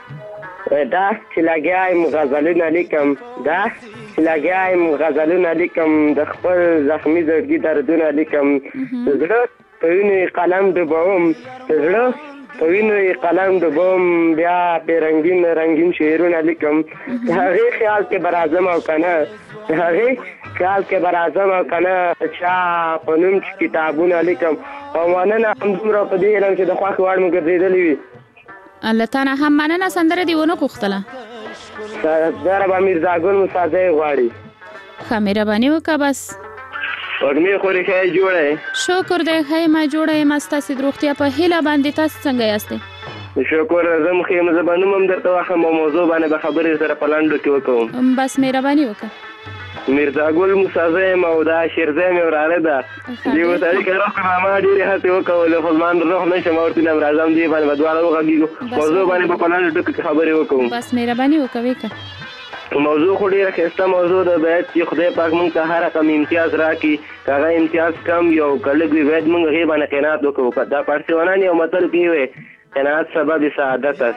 دا چې لګیا یم غزلونه لیکم دا چې لګیا یم غزلونه لیکم د خپل زخمي زړګي دردونه لیکم زړه په وینو قلم ډوبوم زړه په وینو قلم ډوبوم بیا پې رنګین شعرونه لیکم د هغې خیال کې به راځم او که نه د هغې خیال کې به راځم او که نه چا په نوم چې کتابونه لیکم او مننه همدومره په دې علم چې د خوښې وړ مو ګرځېدلې وي
الله تعالی هم مننه سندره دی ونه غوښتله
سندره به میرزاګل موسازی غواړي
ښه مهرباني وکړه بس
وږمې خورې ښه جوړه یې
شکر دی ښه یم جوړه یم ستاسې د روغتیا په هیله باندې تاسو څنګه یاستئ
شکر زم خیم زبانو هم درته واخم او موضوع باندې به خبرې سره په لاندو کې وکوم.
بس مهرباني وکړه.
میرزا ګل موسی زیم او دا شیرزه مې وراره ده. دې وساري که روح کړه ما ډېرې هڅې وکولې خو زما روح نشم ورته نم راځم دې باندې به دواړه وغږېږو موضوع باندې به په لاندو ټکو کې خبرې وکوم.
بس مهرباني وکړه.
موضوع خو ډېره ښایسته موضوع ده. باید چې خدای پاک موږ ته هر رقم امتیاز راکړي که هغه امتیاز کم یو که لږ وي باید موږ هغې باندې قناعت وکړو. دا پارسیوانان یو متل کې وی قناعت سبب سعادت است.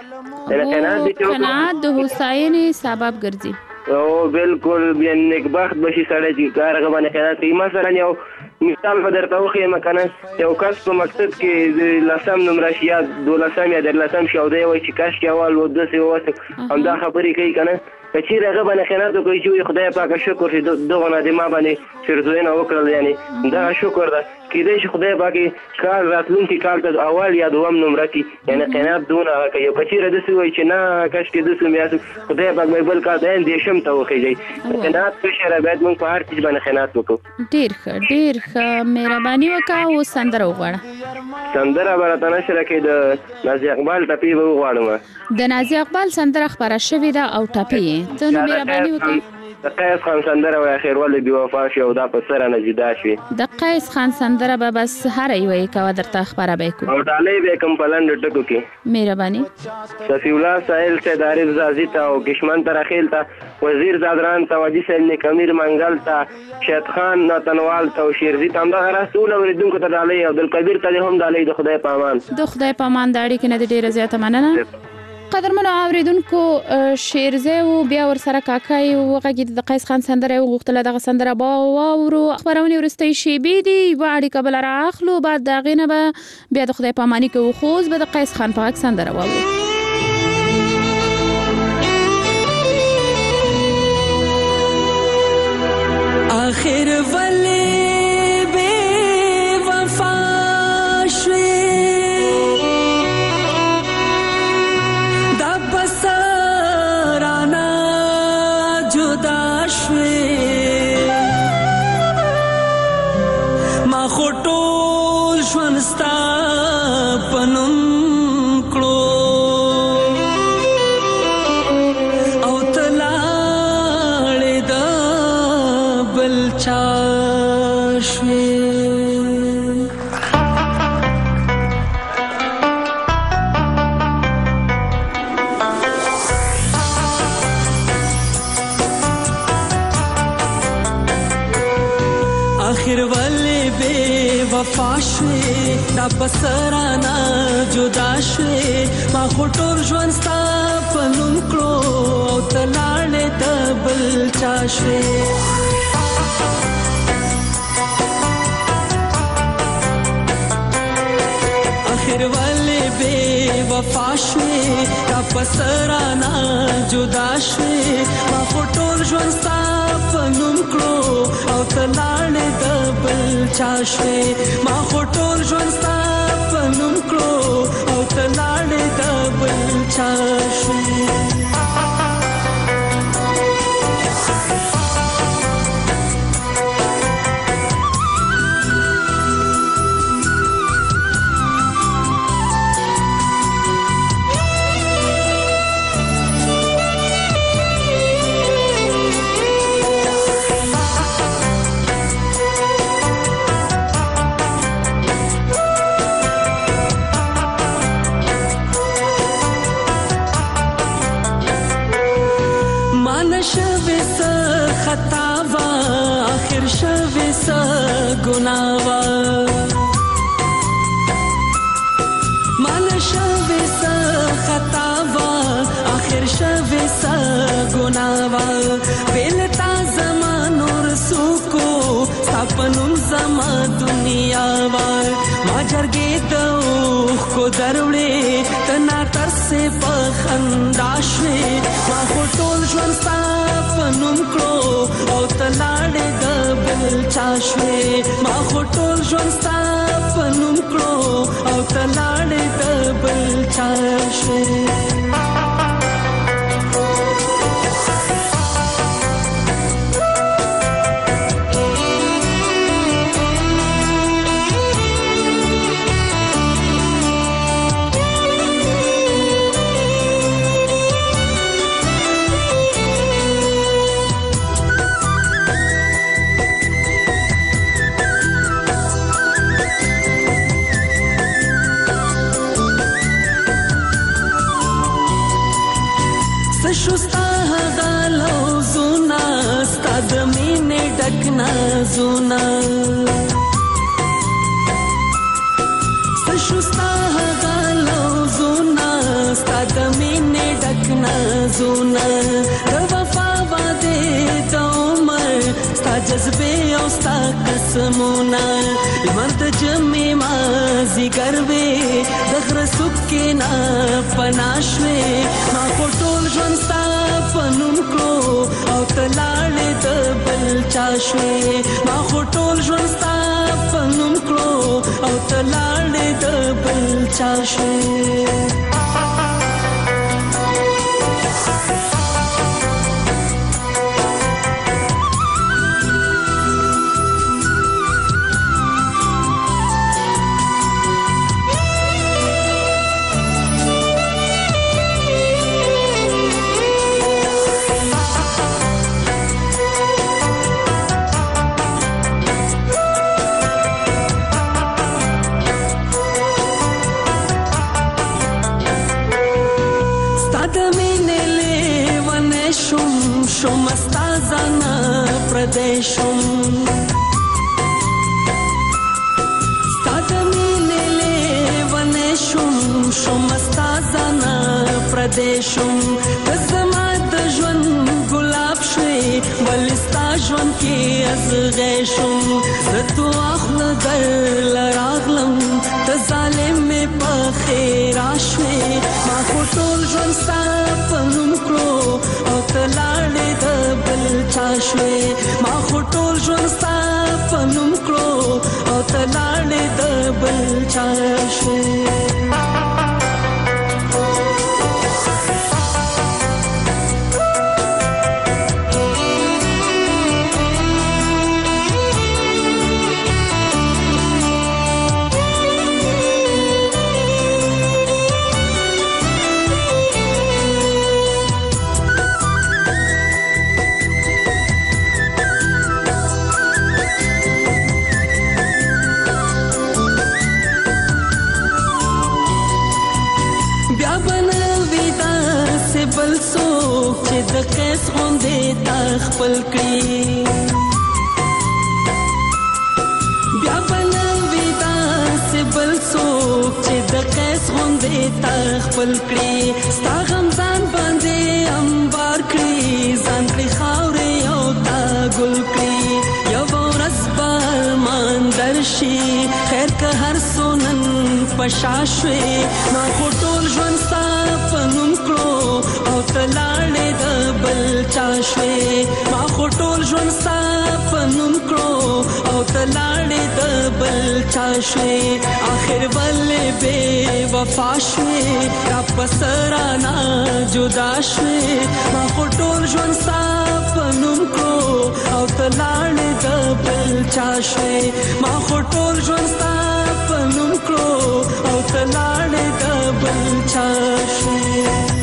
قناعت د هوساینې سبب ګرځي.
او بالکل بیا نیکبخت بشي سړی چې هغه باندې قناعت کوي. مثلا یو مثال به درته وښیم که نه یو کس په مکتب کې د 10 نمره شي یا 12 یا 13 شي او دی وایي چې کاشکې اول و داسې ووسم همدا خبرې کوي که نه که چېرې هغه باندې خیانت وکړي چې وایي خدای پاکه شکر چې دغو نه د ما باندې سرزویونه وکړل یعنې دغه شکر ده کېدای شي خدای پاکې کال راتلونکي کال ته اول یا دوم نمره کړي یعنې قناعت دونه هغه کوي. که چېرې داسې وایي چې نه کاشکې داسې مې خدای پاک به بل کال ته دېشم ته وخېږي. قناعت کشره باید موږ په هر چیز باندې قناعت وکړو.
ډېر ښه ډېر ښه مهرباني وکړه. اوس سندره وغواړه.
سندره به راته نشره کې د نازي اقبال ټپې به وغواړم.
د نازي اقبال سندره خپره شوې ده او ټپې ته نو مهرباني وکړه.
د قیس خان سندره وایي اخر ولې بې وفا شي او دا په سره نه جدا شوي.
د قیس خان سندره به بس هره یوه کوه درته خپره به یې کړو
او ډالۍ به یې کوم په لنډو ټکو کې.
مهرباني.
صفي الله ساحل سید عارف زازي ته او کشمن ترخیل ته وزیر زادران ته وجي صاحب نیک امیر منګل ته شهید خان ناتنوال ته او شیرزي ته همدغه راز ټول اورېدونکو ته ډالۍ او عبدالکبیر ته هم ډالۍ د خدای په امان.
د خدای په امان د اړیکې نه د ډېره زیاته مننه. قدرمنو اوریدونکو شیرزه او بیا ورسره کاکای وغږید د قیس خان سندره وغوښتله دغه سندره به واورو. خبرونه ورستۍ شیبې دي یوه اړیکه بله رااخلو بعد د هغې نه به بیا د خدای په اماني کوو خو اوس به د قیس خان په غږ سندره واورو.
آخر ولې بې وفا شوې دا بسرانا جدا شوې ما خو ټول ژوند ستا په نوم کړو او ته لاړې د بل چا شوې. آخر ولې بې وفا شوې دا بسرانا جدا شوې ما خو ټول ژوند ستا په نوم کړو او ته لاړې د بل چا شوې. ما خو ټول ژوند ستا په نوم کړو او ته لاړې د بل چا شوې. गुनावा मन शवे सा खतावा आखिर शवे सा गुनावा बेलता जमानो रसूको सपनुम जमा दुनियावा माजरगे तो को दरवड़े तना तरसे पखंदाशे मा होटोल ژوند پنوم کړو او تلاړې د بل چا شوې. ما خو ټول ژوند ستا پنوم کړو او تلاړې د بل چا شوې. سشستا غالو زونا ستاد مینه ډکنا زونا سشستا غالو زونا ستاد مینه ډکنا زونا د وفا باندې د عمر ستا جذبه او ستا قسمونه مرد جمع مازی گروی دغر سکے نا پناشوی ما خوٹول جونستا پنم کرو او تلاڑ دبل چاشوی ما خوٹول جونستا پنم کرو او تلاڑ دبل چاشوی شمستازانا پردیشم ستادمینه لیوانشم شمستازانا پردیشم دزما د ژوند ګلاب شوی ولستا ژوند کې ازغیشم زتو اخل در لراغلم د ظالم په خیر شوی ما ټول ژوند ستا پنوم کړو او تلاړ د بل چا شوی ما ټول ژوند ستا پنوم کړو او تلاړ د بل چا شوی د قیس غوندې تا خپل کړي بیا بنوي داسې بل څوک چې د قیس غوندې تا خپل کړي ستا غم ځان باندې انبار کړي ځان کړي خاورې او تا ګل کړي یو ورځ به ارمان درشي خیر که هر څو نن په شا شوې ما خو ټول ژوند ستا په نوم کړو او ته لاړې د بل چا شوې ما خو ټول ژوند ستا په نوم کړو او ته لاړې د بل چا شوې آخر ولې بې وفا شوې را په سرانه جدا شوې ما خو ټول ژوند ستا په نوم کړو او ته لاړې د بل چا شوې ما خو ټول ژوند ستا په نوم کړو او ته لاړې د بل چا شوې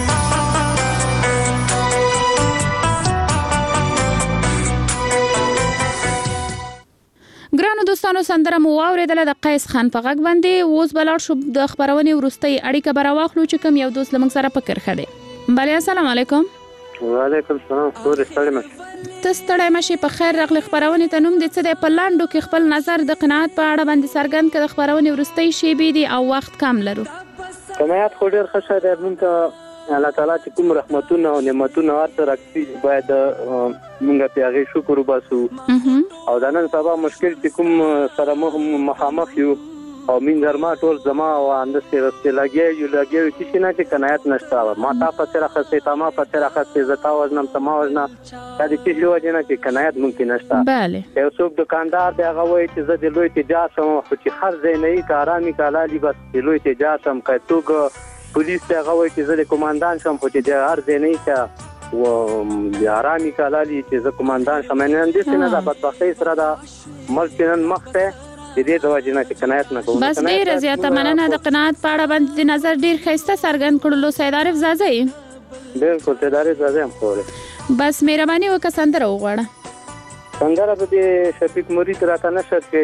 ګرانو دوستانو سندره مو واوریدله د قیس خان په غږ باندې اوس بلار شو د خبرونې وروستۍ اړیکه به راواخلو چې کوم یو دوست لمنګ سره پکر خده بله السلام علیکم
وعلیکم السلام ستوري ستړی مشه
ته ستړی مشه په خیر راغلی خبرونې ته نوم دې څه دی په لاندو کې خپل نظر د قناعت په اړه باندې څرګند کړه خبرونې وروستۍ شیبې دي او وخت کم لرو
قناعت خو ډېر ښه شی دی موږ ته الله تعالی چې کوم رحمتونه او نعمتونه ورته راکړي باید موږ په هغې شکر وباسو او دا نن سبا مشکل چې کوم سره مخامخ یو او من درما ټول زما او اندسې رسته لګي چې نه چې قناعت نشته ما تا په سره خسته تما په سره خسته زتا وزنم تما وزنا دا دې چې یو جنا چې قناعت ممکن نشته
bale
یو څوک دکاندار دی هغه وایي چې زه د لوی تجارت سم خو چې خر زې نه کارامي کالالي بس د لوی تجارت سم کټوګ پولیس هغه وایي چې زه د کمانډان سم خو چې د هر زې نه کا و آرامي کالالي چې زه کمانډان سم نه اندې نه دا بدبختي سره دا ملکن مخته دې د واجنه چې قناعت نه کوم
بس ډیر زیاته مننه د قناعت په اړه باندې نظر ډیر خسته څرګند کړلو سید عارف زازی
بالکل سید عارف زازی هم خوره
بس مهرباني وکړه سندره وغواړه
څنګه به شفیق مرید راته نشد کې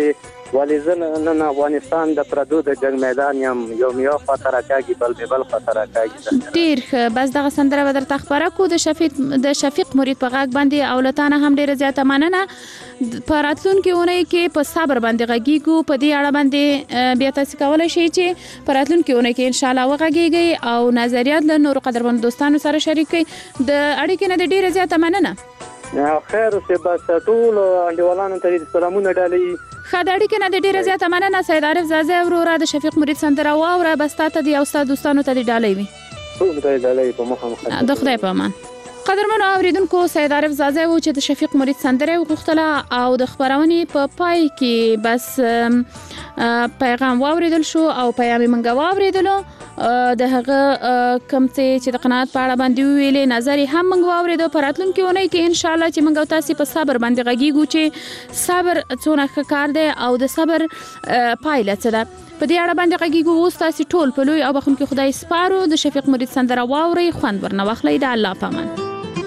ولې زه نن افغانستان د پردو د جنگ میدان یم یو خواته راکاږي بل خواته راکاږي.
ډیر ښه. بس دغه سندره به درته خپره کړو د شفیق مرید په غږ باندې او له تا نه هم ډیره زیاته مننه. په راتلونکي اونۍ کې په صبر باندې غږیږو. په دې اړه باندې بیا تاسو کولی شئ چې په راتلونکي اونۍ کې انشاءالله وغږیږئ او نظریات له نورو قدرمنو دوستانو سره شریک کړئ. د اړیکې نه ډیره زیاته مننه.
خیر اوسې. بس ټول انډیوالانو ته دې سلامونه ډالۍ.
ښه، د اړیکې نه ډیره زیاته مننه. سید عارف زازی وروره د شفیق مرید سندره واوره. بس تا ته دې او ستا دوستانو ته دې ډالۍ وي.
ټول ته ډالۍ په مخه.
د خدای په امان. قدرمنو اوریدونکو، سید عارف زازی و چې د شفیق مرید سندره وغوښتله او د خبرونې په پای کې بس پیغام واوریدل شو او پیغام یې موږ واوریدلو. د هغه کوم چې د قناعت په اړه باندې ویلې نظر هم موږ واوریدو. په راتلونکي اونۍ کې ان شاء الله چې موږ تاسو په صبر باندې غږیږو چې صبر څونه ښه کار دی او د صبر پایله څه ده. په دې اړه باندې غږیږو. اوس تاسو ټول په لوی او بخښونکي خدای سپارو. د شفیق مرید سندره واورئ، خوند ورنه واخلئ. د الله په امان.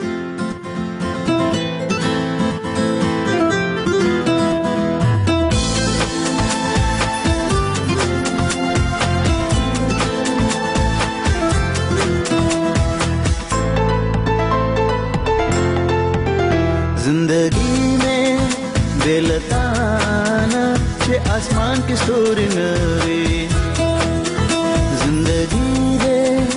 जिंदगी में बेलताना छे आसमान की स्टोरी नवी, जिंदगी रे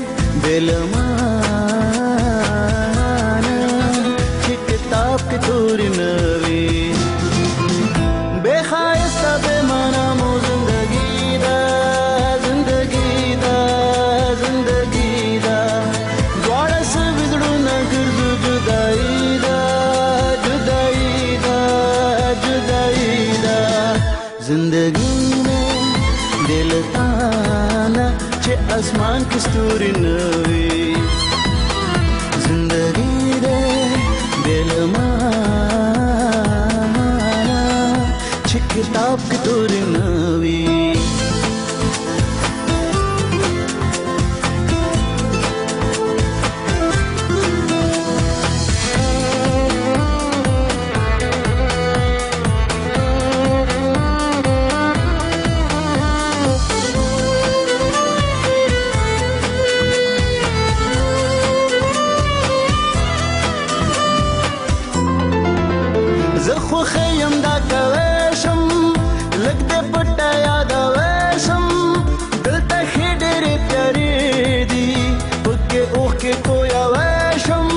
बेलमाना छे किताब की तोरी नवी, बेखायस्ता बेमाना मो जिंदगी दा द्वारा से बिगड़ो न गिरजो जुदाई दा जिंदगी में दिल ताना छे आसमान की स्टोरी नवी, जिंदगी रे दिल माना छे किताब की तोरी नवी. خیم دا کویشم لگ دے پٹا یاد ویشم دلتا خی ڈیری پیاری دی پکے اوخ کے کویا ویشم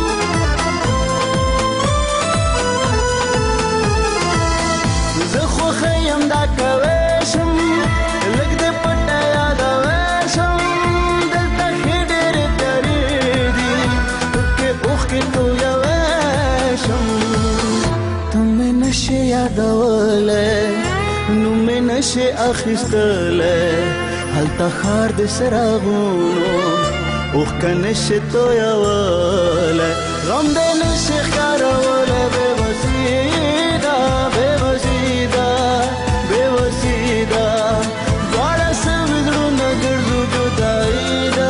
زخو خیم دا کویشم لگ دے پٹا یاد ویشم دلتا خی ڈیری پیاری دی پکے اوخ کے کویا ویشم. نشه یادوله نومه نشه اخیستله هلته خار د سراغونو اوخ که نشه تویوله غم د نشه خاروله بوسیده دواړه سوي زړونه ګرځو جدایي ده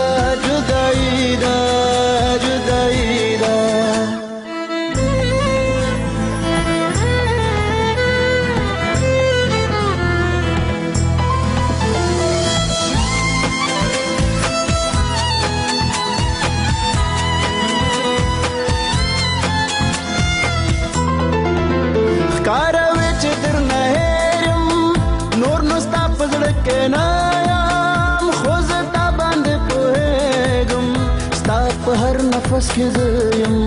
نایم خوز تا باندې پوهېږم ستا په هر نفس کې زه یم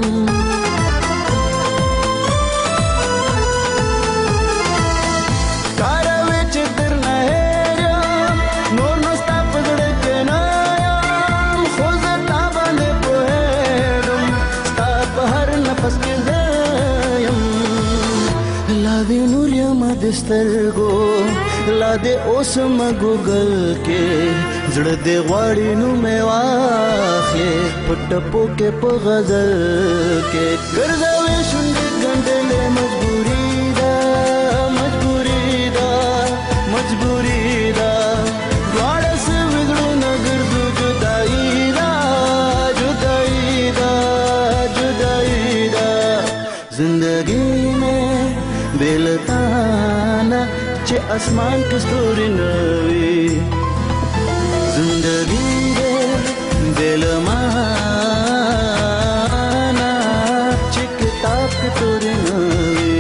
کاروې چې درنه هېر یم نور نو ستا په زړه کې نه یم خوز تا باندې پوهېږم ستا په هر نفس کې زه یم لا دې نور یم د سترګو لا دې اوس مګوګل کې زړه دې غواړي نو مې واخلې په ټپو کې په غزل کې ګرځوي شونډې ګنډلې مجبوري ده دواړه سوي زړونه ګرځو جدایي ده زندګي مې بېلتانه چې اسمان کې ستوري نه وي زندګي دې دل معنا چې کتاب کې ستوري نه وي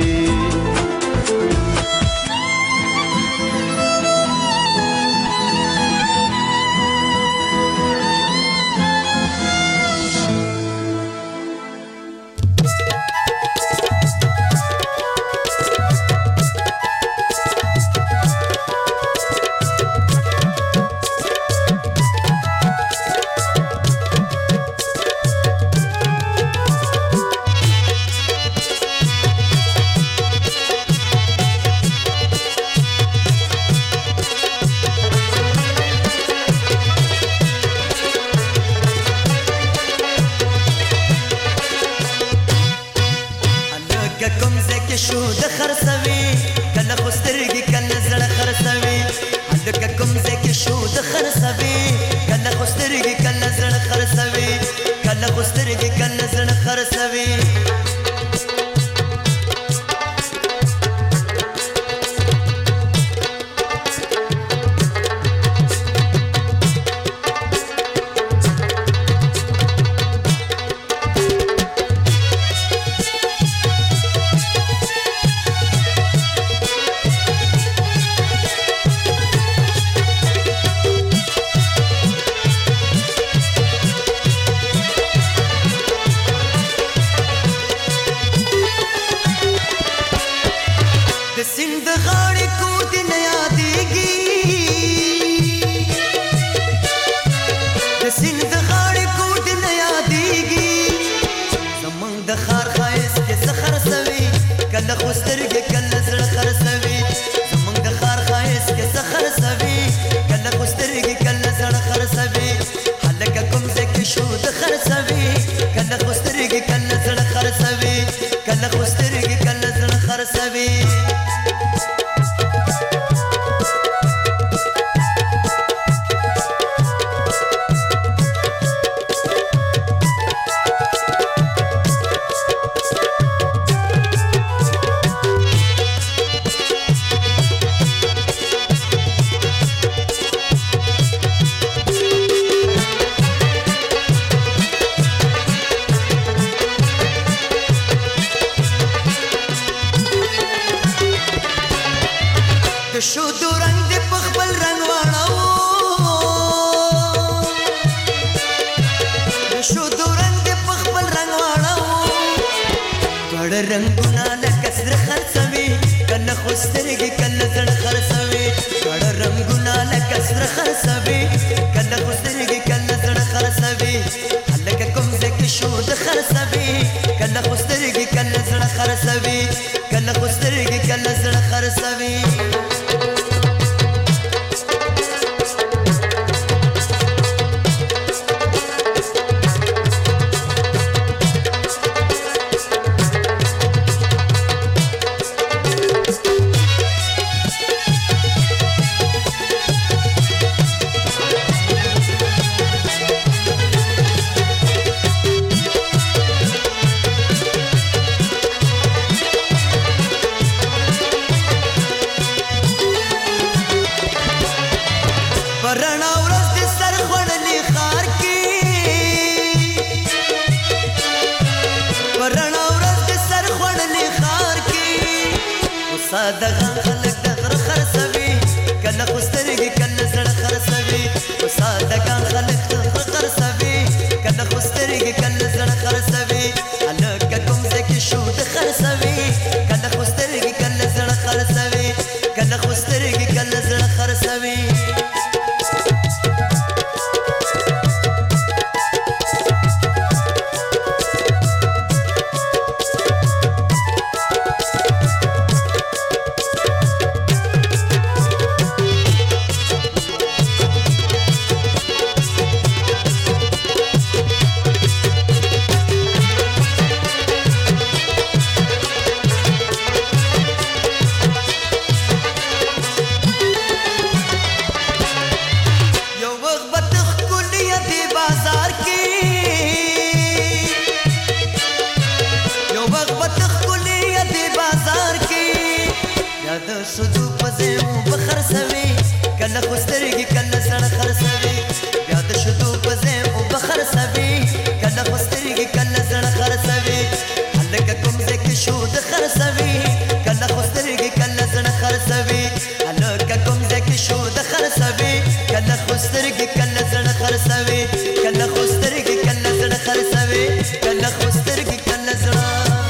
زه بخرسوي کله خوسترګي کله زړه خرسوي بیا د شدو په زه بخرسوي کله خوسترګي کله زړه خرسوي هلکه کوم ځکه شو د خرسوي کله خوسترګي کله زړه خرسوي هلکه کوم ځکه شو د خرسوي کله خوسترګي کله زړه خرسوي کله خوسترګي کله زړه خرسوي کله خوسترګي کله زړه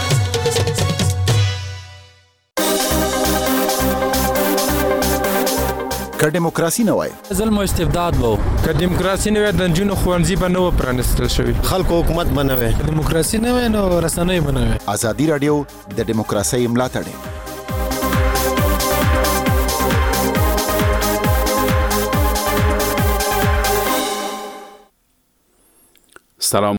که دیموکراسي نه وای
ظلم او استبداد وو
که دیموکراسي نه وای د جنونو خوانزي به نه و پرانستل شوی
خلکو حکومت بنوي
دیموکراسي نه وای نو رسنۍ بنوي
ازادي رادیو د دیموکراسي ملاتړ
سلام